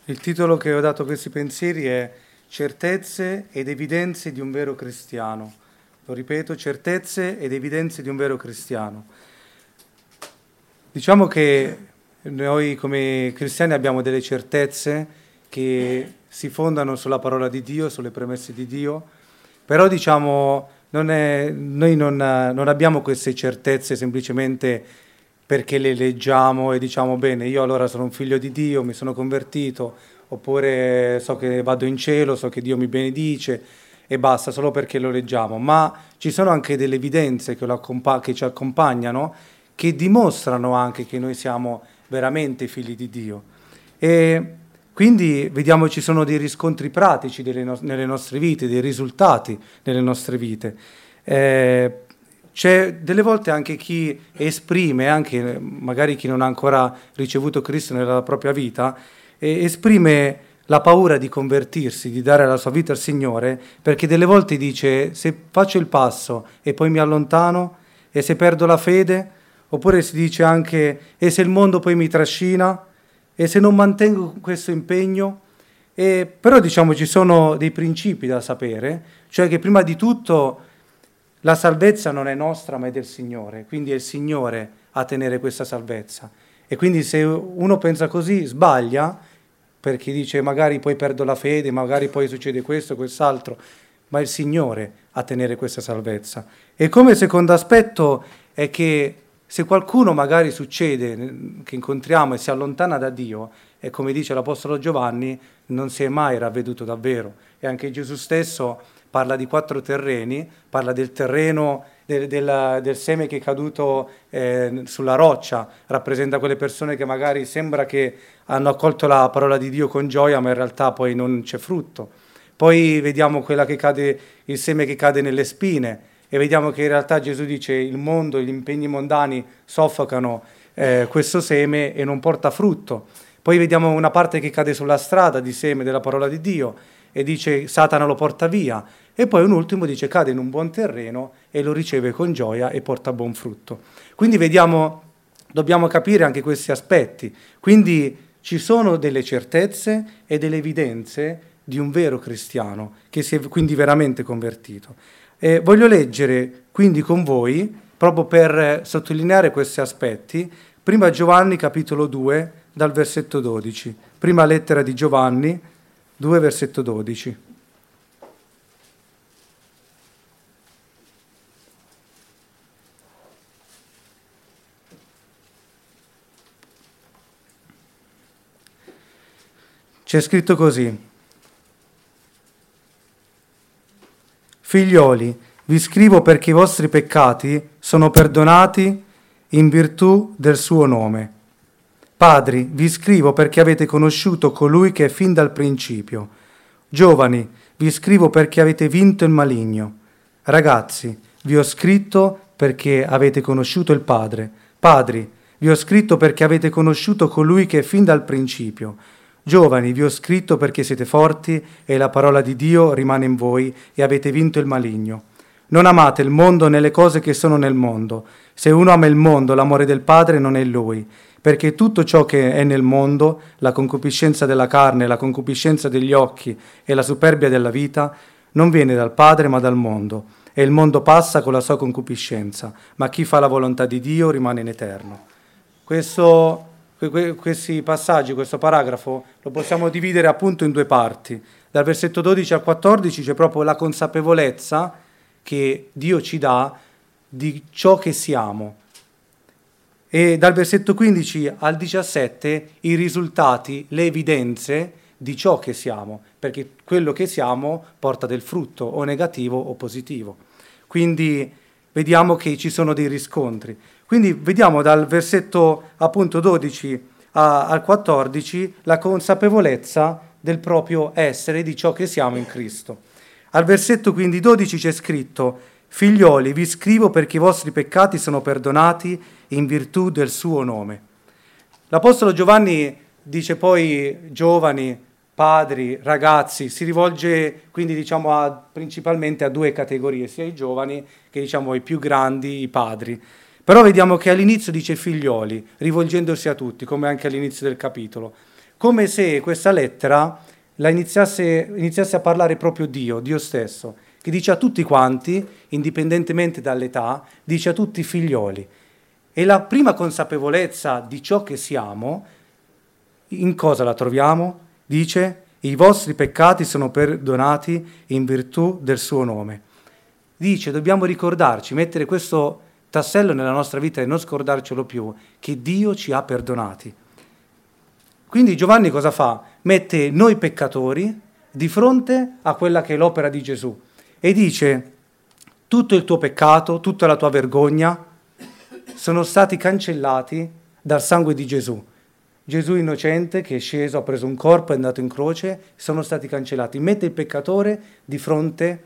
Il titolo che ho dato a questi pensieri è Certezze ed evidenze di un vero cristiano. Lo ripeto, certezze ed evidenze di un vero cristiano. Diciamo che noi come cristiani abbiamo delle certezze che si fondano sulla parola di Dio, sulle promesse di Dio, però diciamo noi non abbiamo queste certezze semplicemente perché le leggiamo e diciamo bene, io allora sono un figlio di Dio, mi sono convertito, oppure so che vado in cielo, so che Dio mi benedice e basta, solo perché lo leggiamo. Ma ci sono anche delle evidenze che ci accompagnano, che dimostrano anche che noi siamo veramente figli di Dio. E quindi vediamo ci sono dei riscontri pratici nelle nostre vite, dei risultati nelle nostre vite. C'è delle volte anche chi esprime, anche magari chi non ha ancora ricevuto Cristo nella propria vita, esprime la paura di convertirsi, di dare la sua vita al Signore, perché delle volte dice se faccio il passo e poi mi allontano e se perdo la fede, oppure si dice anche e se il mondo poi mi trascina e se non mantengo questo impegno. Però diciamo ci sono dei principi da sapere, cioè che prima di tutto la salvezza non è nostra ma è del Signore, quindi è il Signore a tenere questa salvezza. E quindi se uno pensa così sbaglia, perché dice magari poi perdo la fede, magari poi succede questo, quest'altro, ma è il Signore a tenere questa salvezza. E come secondo aspetto è che se qualcuno magari succede che incontriamo e si allontana da Dio, e come dice l'Apostolo Giovanni, non si è mai ravveduto davvero. E anche Gesù stesso parla di 4 terreni, parla del terreno del seme che è caduto sulla roccia, rappresenta quelle persone che magari sembra che hanno accolto la parola di Dio con gioia, ma in realtà poi non c'è frutto. Poi vediamo il seme che cade nelle spine, e vediamo che in realtà Gesù dice il mondo, gli impegni mondani soffocano questo seme e non porta frutto. Poi vediamo una parte che cade sulla strada di seme della parola di Dio e dice Satana lo porta via, e poi un ultimo dice cade in un buon terreno e lo riceve con gioia e porta buon frutto. Quindi dobbiamo capire anche questi aspetti. Quindi ci sono delle certezze e delle evidenze di un vero cristiano che si è quindi veramente convertito. Voglio leggere quindi con voi, proprio per sottolineare questi aspetti, prima Giovanni capitolo 2 dal versetto 12, prima lettera di Giovanni 2 versetto 12. C'è scritto così: Figlioli, vi scrivo perché i vostri peccati sono perdonati in virtù del suo nome. Padri, vi scrivo perché avete conosciuto colui che è fin dal principio. Giovani, vi scrivo perché avete vinto il maligno. Ragazzi, vi ho scritto perché avete conosciuto il Padre. Padri, vi ho scritto perché avete conosciuto colui che è fin dal principio. Giovani, vi ho scritto perché siete forti e la parola di Dio rimane in voi e avete vinto il maligno. Non amate il mondo né le cose che sono nel mondo. Se uno ama il mondo, l'amore del Padre non è in lui. Perché tutto ciò che è nel mondo, la concupiscenza della carne, la concupiscenza degli occhi e la superbia della vita, non viene dal Padre ma dal mondo. E il mondo passa con la sua concupiscenza, ma chi fa la volontà di Dio rimane in eterno. Questi passaggi, questo paragrafo, lo possiamo dividere appunto in 2 parti. Dal versetto 12 al 14 c'è proprio la consapevolezza che Dio ci dà di ciò che siamo. E dal versetto 15 al 17 i risultati, le evidenze di ciò che siamo, perché quello che siamo porta del frutto, o negativo o positivo. Quindi vediamo che ci sono dei riscontri. Quindi vediamo dal versetto appunto 12 al 14 la consapevolezza del proprio essere, di ciò che siamo in Cristo. Al versetto quindi 12 c'è scritto: Figlioli, vi scrivo perché i vostri peccati sono perdonati in virtù del suo nome. L'Apostolo Giovanni dice poi giovani, padri, ragazzi, si rivolge quindi principalmente a 2 categorie, sia i giovani che i più grandi, i padri. Però vediamo che all'inizio dice figlioli, rivolgendosi a tutti, come anche all'inizio del capitolo. come se questa lettera iniziasse a parlare proprio Dio stesso, che dice a tutti quanti, indipendentemente dall'età, dice a tutti i figlioli. E la prima consapevolezza di ciò che siamo, in cosa la troviamo? Dice, i vostri peccati sono perdonati in virtù del suo nome. Dice, dobbiamo ricordarci, mettere questo tassello nella nostra vita e non scordarcelo più, che Dio ci ha perdonati. Quindi Giovanni cosa fa? Mette noi peccatori di fronte a quella che è l'opera di Gesù e dice, tutto il tuo peccato, tutta la tua vergogna sono stati cancellati dal sangue di Gesù. Gesù innocente che è sceso, ha preso un corpo, è andato in croce, sono stati cancellati. Mette il peccatore di fronte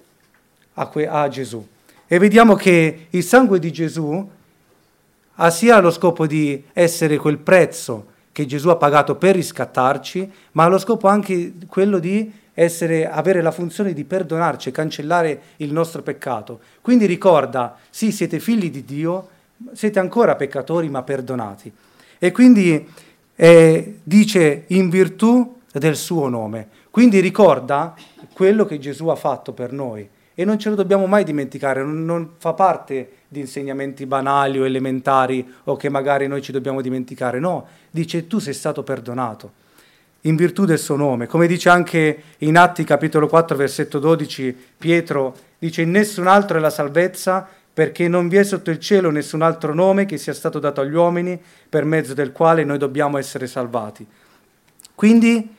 a Gesù. E vediamo che il sangue di Gesù ha sia lo scopo di essere quel prezzo che Gesù ha pagato per riscattarci, ma ha lo scopo anche quello di avere la funzione di perdonarci, cancellare il nostro peccato. Quindi ricorda, sì, siete figli di Dio, siete ancora peccatori ma perdonati. E quindi dice in virtù del suo nome. Quindi ricorda quello che Gesù ha fatto per noi e non ce lo dobbiamo mai dimenticare, non fa parte di insegnamenti banali o elementari o che magari noi ci dobbiamo dimenticare, no, dice tu sei stato perdonato in virtù del suo nome. Come dice anche in Atti capitolo 4 versetto 12 Pietro, dice in nessun altro è la salvezza perché non vi è sotto il cielo nessun altro nome che sia stato dato agli uomini per mezzo del quale noi dobbiamo essere salvati. Quindi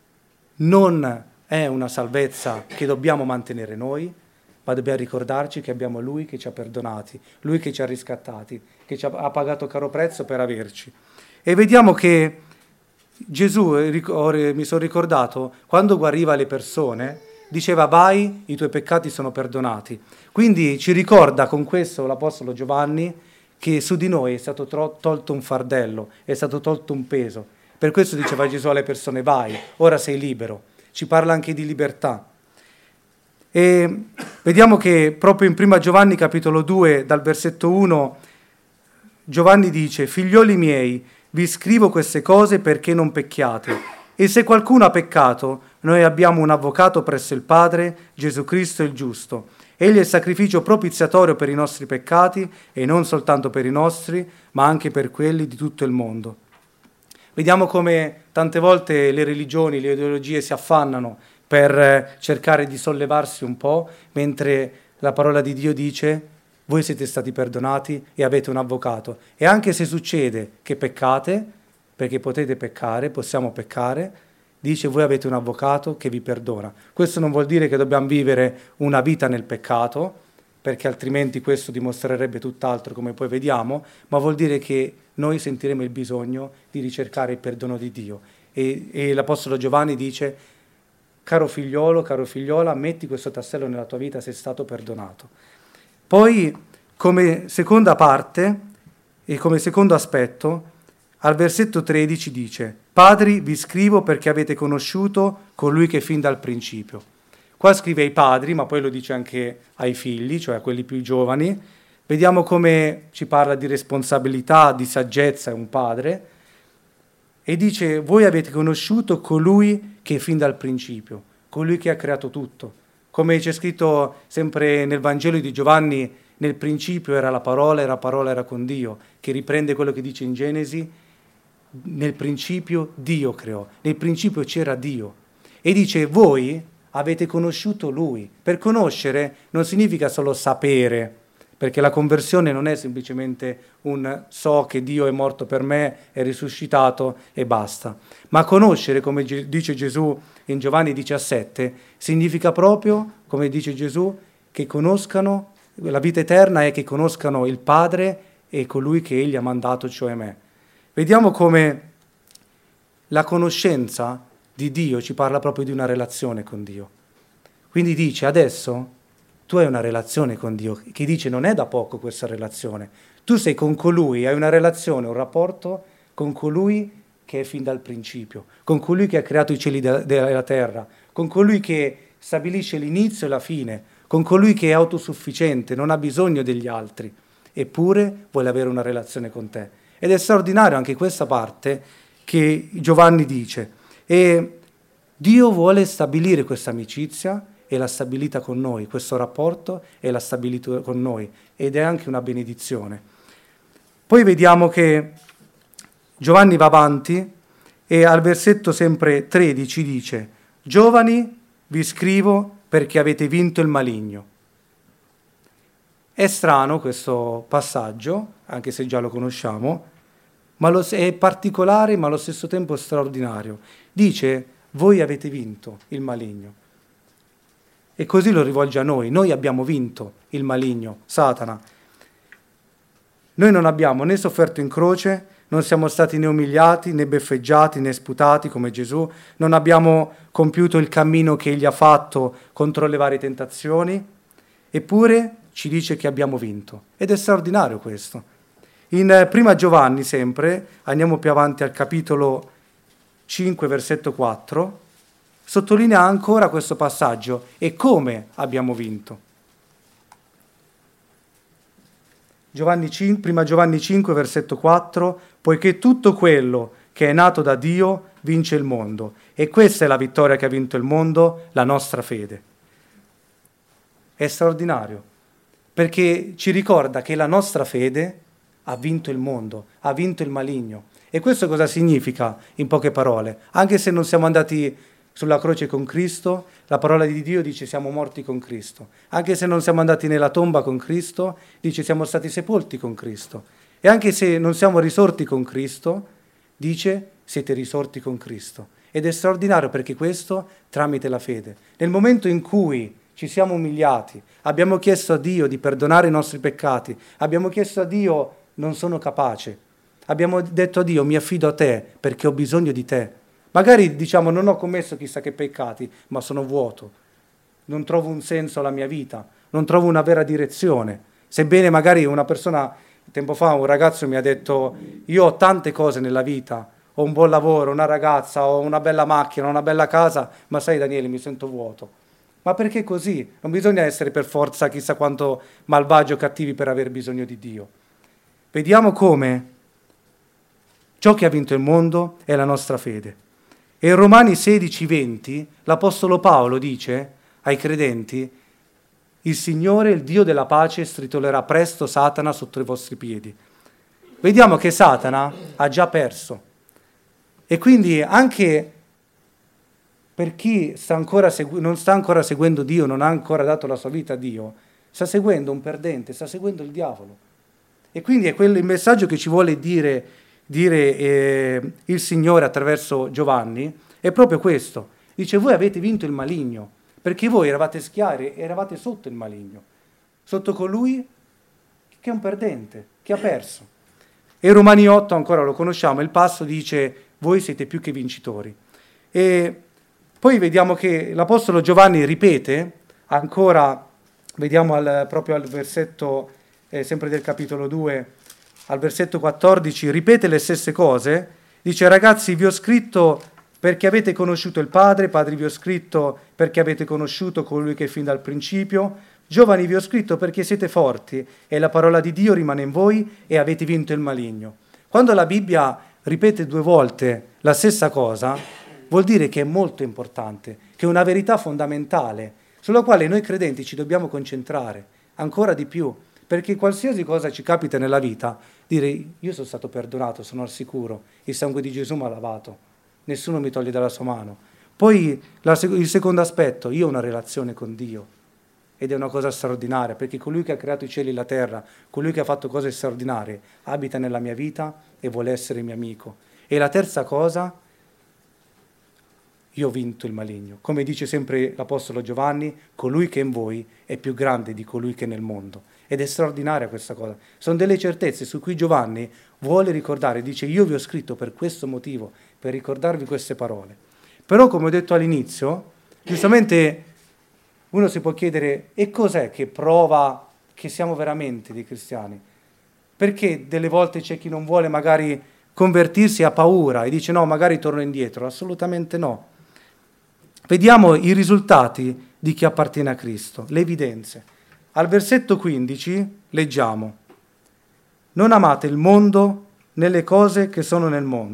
non è una salvezza che dobbiamo mantenere noi, ma dobbiamo ricordarci che abbiamo Lui che ci ha perdonati, Lui che ci ha riscattati, che ha pagato caro prezzo per averci. E vediamo che Gesù, mi sono ricordato, quando guariva le persone, diceva vai, i tuoi peccati sono perdonati. Quindi ci ricorda con questo l'Apostolo Giovanni che su di noi è stato tolto un fardello, è stato tolto un peso. Per questo diceva Gesù alle persone vai, ora sei libero. Ci parla anche di libertà. E vediamo che proprio in 1 Giovanni capitolo 2 dal versetto 1 Giovanni dice figlioli miei vi scrivo queste cose perché non pecchiate e se qualcuno ha peccato noi abbiamo un avvocato presso il Padre Gesù Cristo il giusto. Egli è il sacrificio propiziatorio per i nostri peccati e non soltanto per i nostri ma anche per quelli di tutto il mondo. Vediamo come tante volte le religioni, le ideologie si affannano per cercare di sollevarsi un po', mentre la parola di Dio dice voi siete stati perdonati e avete un avvocato. E anche se succede che peccate, perché potete peccare, possiamo peccare, dice voi avete un avvocato che vi perdona. Questo non vuol dire che dobbiamo vivere una vita nel peccato, perché altrimenti questo dimostrerebbe tutt'altro come poi vediamo, ma vuol dire che noi sentiremo il bisogno di ricercare il perdono di Dio. E l'Apostolo Giovanni dice caro figliolo, caro figliola, metti questo tassello nella tua vita, sei stato perdonato. Poi, come seconda parte e come secondo aspetto, al versetto 13 dice Padri, vi scrivo perché avete conosciuto colui che fin dal principio. Qua scrive ai padri, ma poi lo dice anche ai figli, cioè a quelli più giovani. Vediamo come ci parla di responsabilità, di saggezza, è un padre. E dice, voi avete conosciuto colui che è fin dal principio, colui che ha creato tutto. Come c'è scritto sempre nel Vangelo di Giovanni, nel principio era la parola era con Dio, che riprende quello che dice in Genesi, nel principio Dio creò, nel principio c'era Dio. E dice, voi avete conosciuto Lui. Per conoscere non significa solo sapere, perché la conversione non è semplicemente un so che Dio è morto per me, è risuscitato e basta. Ma conoscere, come dice Gesù in Giovanni 17, significa proprio, come dice Gesù, che conoscano, la vita eterna è che conoscano il Padre e colui che Egli ha mandato, cioè me. Vediamo come la conoscenza di Dio ci parla proprio di una relazione con Dio. Quindi dice, adesso tu hai una relazione con Dio, che dice non è da poco questa relazione. Tu sei con colui, hai una relazione, un rapporto con colui che è fin dal principio, con colui che ha creato i cieli della terra, con colui che stabilisce l'inizio e la fine, con colui che è autosufficiente, non ha bisogno degli altri, eppure vuole avere una relazione con te. Ed è straordinario anche questa parte che Giovanni dice. E Dio vuole stabilire questa amicizia e l'ha stabilita con noi, questo rapporto e l'ha stabilito con noi, ed è anche una benedizione. Poi vediamo che Giovanni va avanti e al versetto sempre 13 dice: giovani, vi scrivo perché avete vinto il maligno. È strano questo passaggio, anche se già lo conosciamo, ma è particolare, ma allo stesso tempo straordinario. Dice: voi avete vinto il maligno. E così lo rivolge a noi. Noi abbiamo vinto il maligno, Satana. Noi non abbiamo né sofferto in croce, non siamo stati né umiliati, né beffeggiati, né sputati come Gesù, non abbiamo compiuto il cammino che egli ha fatto contro le varie tentazioni, eppure ci dice che abbiamo vinto. Ed è straordinario questo. In Prima Giovanni sempre, andiamo più avanti al capitolo 5, versetto 4, sottolinea ancora questo passaggio e come abbiamo vinto. Prima Giovanni 5, versetto 4, poiché tutto quello che è nato da Dio vince il mondo, e questa è la vittoria che ha vinto il mondo, la nostra fede. È straordinario, perché ci ricorda che la nostra fede ha vinto il mondo, ha vinto il maligno. E questo cosa significa, in poche parole? Anche se non siamo andati sulla croce con Cristo, la parola di Dio dice siamo morti con Cristo. Anche se non siamo andati nella tomba con Cristo, dice siamo stati sepolti con Cristo. E anche se non siamo risorti con Cristo, dice siete risorti con Cristo. Ed è straordinario perché questo tramite la fede. Nel momento in cui ci siamo umiliati, abbiamo chiesto a Dio di perdonare i nostri peccati, abbiamo chiesto a Dio non sono capace, abbiamo detto a Dio mi affido a te perché ho bisogno di te. Magari diciamo non ho commesso chissà che peccati, ma sono vuoto, non trovo un senso alla mia vita, non trovo una vera direzione. Sebbene magari una persona, tempo fa un ragazzo mi ha detto io ho tante cose nella vita, ho un buon lavoro, una ragazza, ho una bella macchina, una bella casa, ma sai Daniele mi sento vuoto. Ma perché così? Non bisogna essere per forza chissà quanto malvagi o cattivi per aver bisogno di Dio. Vediamo come ciò che ha vinto il mondo è la nostra fede. E in Romani 16:20 l'Apostolo Paolo dice ai credenti: il Signore, il Dio della pace, stritolerà presto Satana sotto i vostri piedi. Vediamo che Satana ha già perso. E quindi anche per chi non sta ancora seguendo Dio, non ha ancora dato la sua vita a Dio, sta seguendo un perdente, sta seguendo il diavolo. E quindi è il messaggio che ci vuole dire il Signore attraverso Giovanni, è proprio questo. Dice: voi avete vinto il maligno, perché voi eravate schiavi, eravate sotto il maligno, sotto colui che è un perdente, che ha perso. E Romani 8, ancora lo conosciamo, il passo dice: voi siete più che vincitori. E poi vediamo che l'Apostolo Giovanni ripete, ancora, vediamo proprio al versetto, sempre del capitolo 2, al versetto 14, ripete le stesse cose, dice: ragazzi, vi ho scritto perché avete conosciuto il Padre, padri vi ho scritto perché avete conosciuto colui che è fin dal principio, giovani vi ho scritto perché siete forti e la parola di Dio rimane in voi e avete vinto il maligno. Quando la Bibbia ripete 2 volte la stessa cosa, vuol dire che è molto importante, che è una verità fondamentale, sulla quale noi credenti ci dobbiamo concentrare ancora di più, perché qualsiasi cosa ci capita nella vita, dire io sono stato perdonato, sono al sicuro, il sangue di Gesù mi ha lavato, nessuno mi toglie dalla sua mano. Poi il secondo aspetto, io ho una relazione con Dio, ed è una cosa straordinaria, perché colui che ha creato i cieli e la terra, colui che ha fatto cose straordinarie, abita nella mia vita e vuole essere mio amico. E la terza cosa, io ho vinto il maligno. Come dice sempre l'Apostolo Giovanni, colui che è in voi è più grande di colui che è nel mondo. Ed è straordinaria questa cosa. Sono delle certezze su cui Giovanni vuole ricordare, dice io vi ho scritto per questo motivo, per ricordarvi queste parole. Però come ho detto all'inizio, giustamente uno si può chiedere e cos'è che prova che siamo veramente dei cristiani? Perché delle volte c'è chi non vuole magari convertirsi, ha paura e dice no, magari torno indietro. Assolutamente no. Vediamo i risultati di chi appartiene a Cristo, le evidenze. Al versetto 15 leggiamo: non amate il mondo né le cose che sono nel mondo.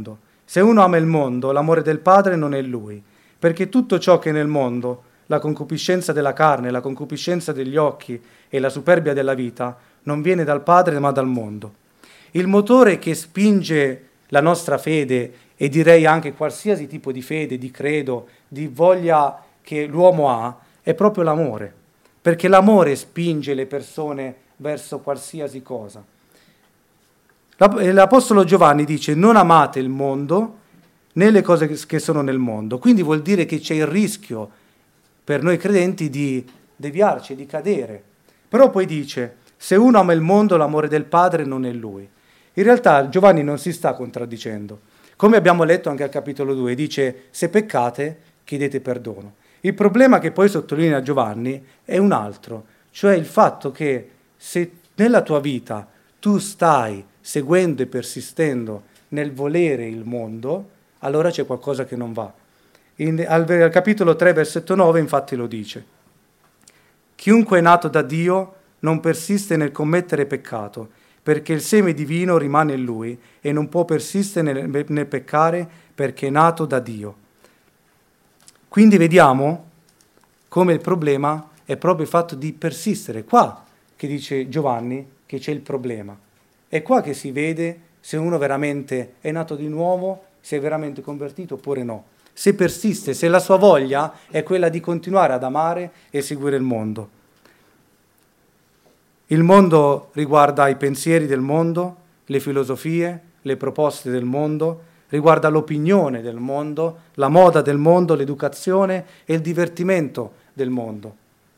Se uno ama il mondo, l'amore del Padre non è in lui, perché tutto ciò che è nel mondo, la concupiscenza della carne, la concupiscenza degli occhi e la superbia della vita, non viene dal Padre ma dal mondo. Il motore che spinge la nostra fede, e direi anche qualsiasi tipo di fede, di credo, di voglia che l'uomo ha, è proprio l'amore, perché l'amore spinge le persone verso qualsiasi cosa. L'Apostolo Giovanni dice: non amate il mondo né le cose che sono nel mondo. Quindi vuol dire che c'è il rischio per noi credenti di deviarci, di cadere. Però poi dice: se uno ama il mondo, l'amore del Padre non è in lui. In realtà Giovanni non si sta contraddicendo. Come abbiamo letto anche al capitolo 2, dice: se peccate, chiedete perdono. Il problema che poi sottolinea Giovanni è un altro, cioè il fatto che se nella tua vita tu stai seguendo e persistendo nel volere il mondo, allora c'è qualcosa che non va. Al capitolo 3, versetto 9, infatti lo dice: chiunque è nato da Dio non persiste nel commettere peccato, perché il seme divino rimane in lui e non può persistere nel peccare perché è nato da Dio. Quindi vediamo come il problema è proprio il fatto di persistere. Qua che dice Giovanni che c'è il problema. È qua che si vede se uno veramente è nato di nuovo, se è veramente convertito oppure no. Se persiste, se la sua voglia è quella di continuare ad amare e seguire il mondo. Il mondo riguarda i pensieri del mondo, le filosofie, le proposte del mondo, riguarda l'opinione del mondo, la moda del mondo, l'educazione e il divertimento del mondo.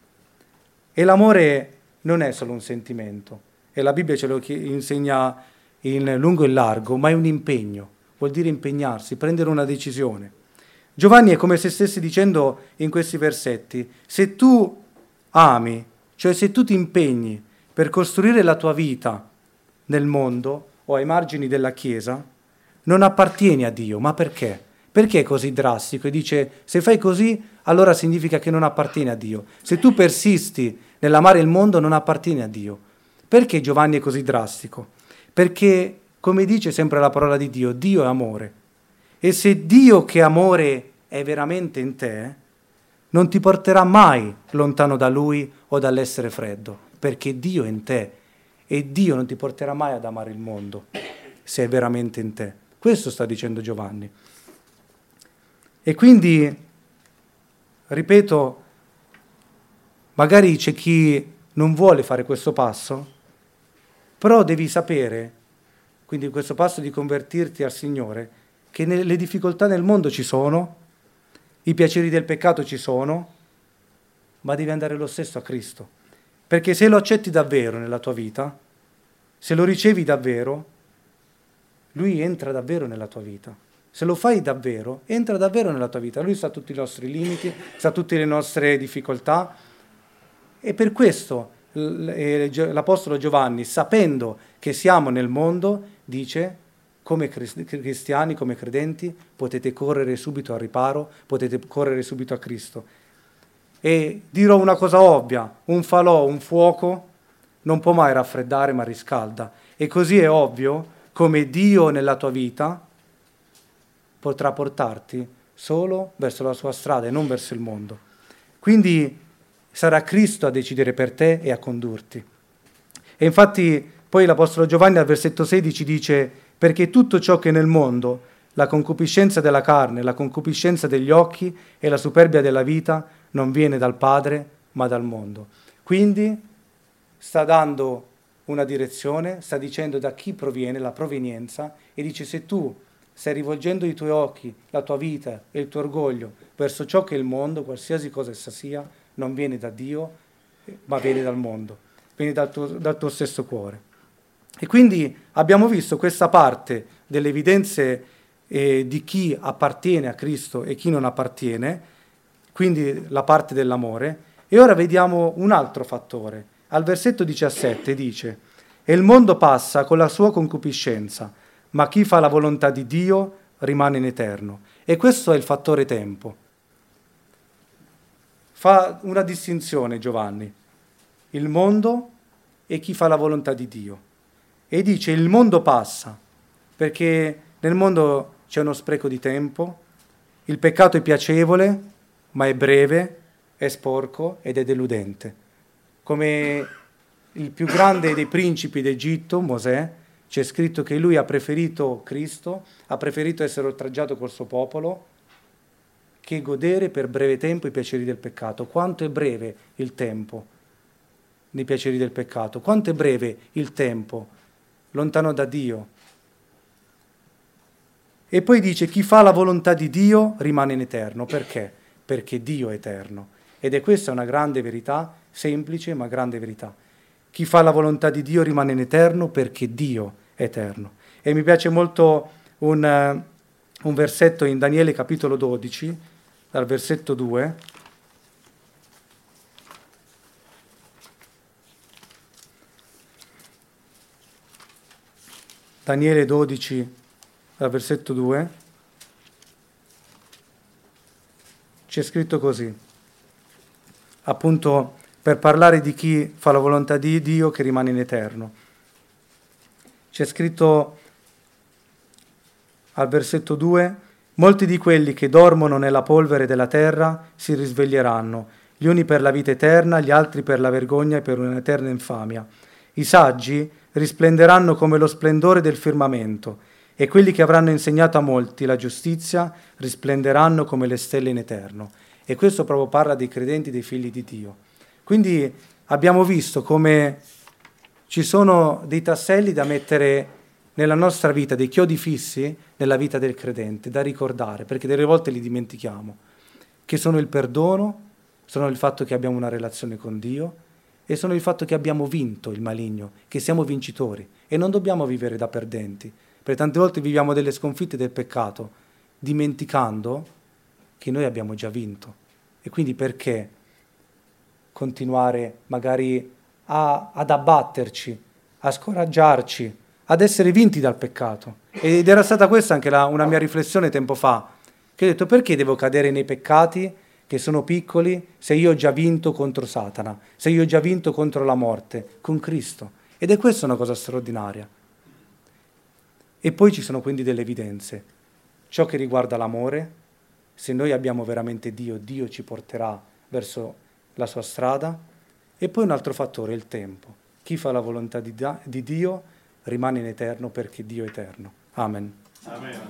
E l'amore non è solo un sentimento, e la Bibbia ce lo insegna in lungo e largo, ma è un impegno, vuol dire impegnarsi, prendere una decisione. Giovanni è come se stesse dicendo in questi versetti: se tu ami, cioè se tu ti impegni per costruire la tua vita nel mondo o ai margini della Chiesa, non appartieni a Dio. Ma perché? Perché è così drastico? E dice: se fai così, allora significa che non appartieni a Dio. Se tu persisti nell'amare il mondo, non appartieni a Dio. Perché Giovanni è così drastico? Perché, come dice sempre la parola di Dio, Dio è amore. E se Dio che è amore è veramente in te, non ti porterà mai lontano da Lui o dall'essere freddo, perché Dio è in te e Dio non ti porterà mai ad amare il mondo, se è veramente in te. Questo sta dicendo Giovanni. E quindi, ripeto, magari c'è chi non vuole fare questo passo, però devi sapere, quindi questo passo di convertirti al Signore, che le difficoltà nel mondo ci sono, i piaceri del peccato ci sono, ma devi andare lo stesso a Cristo. Perché se lo accetti davvero nella tua vita, se lo ricevi davvero, Lui entra davvero nella tua vita. Se lo fai davvero, entra davvero nella tua vita. Lui sa tutti i nostri limiti, sa tutte le nostre difficoltà, e per questo l'Apostolo Giovanni, sapendo che siamo nel mondo, dice: come cristiani, come credenti, potete correre subito al riparo, potete correre subito a Cristo. E dirò una cosa ovvia: un falò, un fuoco, non può mai raffreddare, ma riscalda. E così è ovvio come Dio nella tua vita potrà portarti solo verso la sua strada e non verso il mondo. Quindi sarà Cristo a decidere per te e a condurti. E infatti poi l'Apostolo Giovanni al versetto 16 dice: perché tutto ciò che è nel mondo, la concupiscenza della carne, la concupiscenza degli occhi e la superbia della vita, non viene dal Padre, ma dal mondo. Quindi sta dando una direzione, sta dicendo da chi proviene, la provenienza, e dice: se tu stai rivolgendo i tuoi occhi, la tua vita e il tuo orgoglio verso ciò che è il mondo, qualsiasi cosa essa sia, non viene da Dio, ma viene dal mondo, viene dal tuo stesso cuore. E quindi abbiamo visto questa parte delle evidenze di chi appartiene a Cristo e chi non appartiene, quindi la parte dell'amore, e ora vediamo un altro fattore. Al versetto 17 dice: e il mondo passa con la sua concupiscenza, ma chi fa la volontà di Dio rimane in eterno. E questo è il fattore tempo. Fa una distinzione Giovanni: il mondo e chi fa la volontà di Dio. E dice: il mondo passa, perché nel mondo c'è uno spreco di tempo, il peccato è piacevole, ma è breve, è sporco ed è deludente. Come il più grande dei principi d'Egitto, Mosè, c'è scritto che lui ha preferito Cristo, ha preferito essere oltraggiato col suo popolo, che godere per breve tempo i piaceri del peccato. Quanto è breve il tempo dei piaceri del peccato? Quanto è breve il tempo lontano da Dio? E poi dice: chi fa la volontà di Dio rimane in eterno. Perché? Perché Dio è eterno. Ed è questa una grande verità, semplice ma grande verità. Chi fa la volontà di Dio rimane in eterno perché Dio è eterno. E mi piace molto un versetto in Daniele capitolo 12, dal versetto 2. Daniele 12, dal versetto 2. C'è scritto così, appunto per parlare di chi fa la volontà di Dio che rimane in eterno. C'è scritto al versetto 2: molti di quelli che dormono nella polvere della terra si risveglieranno, gli uni per la vita eterna, gli altri per la vergogna e per un'eterna infamia. I saggi risplenderanno come lo splendore del firmamento, e quelli che avranno insegnato a molti la giustizia risplenderanno come le stelle in eterno. E questo proprio parla dei credenti, dei figli di Dio. Quindi abbiamo visto come ci sono dei tasselli da mettere nella nostra vita, dei chiodi fissi nella vita del credente, da ricordare, perché delle volte li dimentichiamo, che sono il perdono, sono il fatto che abbiamo una relazione con Dio e sono il fatto che abbiamo vinto il maligno, che siamo vincitori e non dobbiamo vivere da perdenti, perché tante volte viviamo delle sconfitte del peccato, dimenticando che noi abbiamo già vinto. E quindi perché continuare magari ad abbatterci, a scoraggiarci, ad essere vinti dal peccato? Ed era stata questa anche una mia riflessione tempo fa, che ho detto: perché devo cadere nei peccati che sono piccoli se io ho già vinto contro Satana, se io ho già vinto contro la morte, con Cristo? Ed è questa una cosa straordinaria. E poi ci sono quindi delle evidenze. Ciò che riguarda l'amore, se noi abbiamo veramente Dio, Dio ci porterà verso la sua strada. E poi un altro fattore, il tempo. Chi fa la volontà di Dio rimane in eterno perché Dio è eterno. Amen. Amen.